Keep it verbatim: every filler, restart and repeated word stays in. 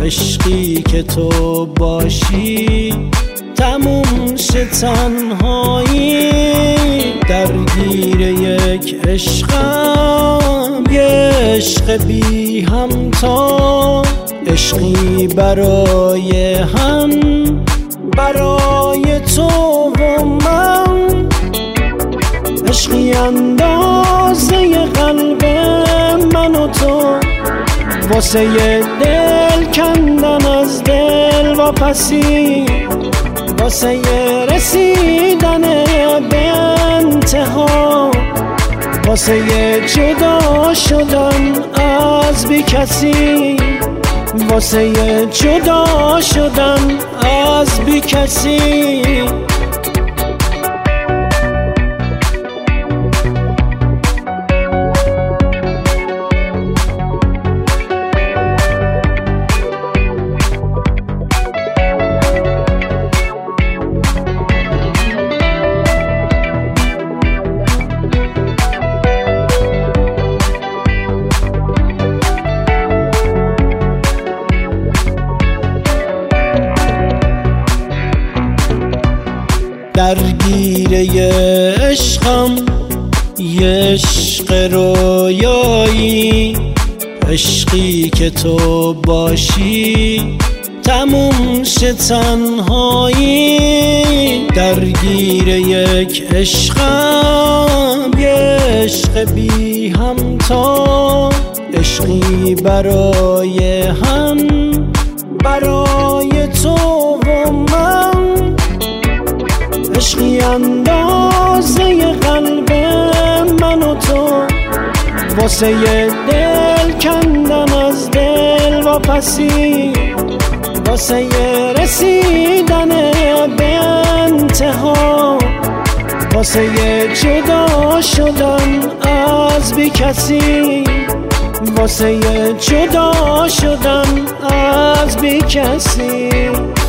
عشقی که تو باشی تموم شه تنهایی. درگیر یک عشقم، یه عشق بی همتا، عشقی برای هم، برای تو و من، عشقی اندازه قلب من و تو، واسه دل کندن از دل واپسی، واسه رسیدن به انتها، واسه جدا شدن از بی کسی، واسه جدا شدن از بی کسی. درگیر یه عشقم، یه عشق رویایی، عشقی که تو باشی تموم شه تنهایی. درگیر یک عشقم، یه عشق بی همتا، عشقی برای هم، برای تو و من، عشقی اندازه قلب من و تو، واسه دل کندن از دل واپسی، واسه رسیدن به انتها، واسه جدا شدن از بی کسی، واسه جدا شدن از بی کسی.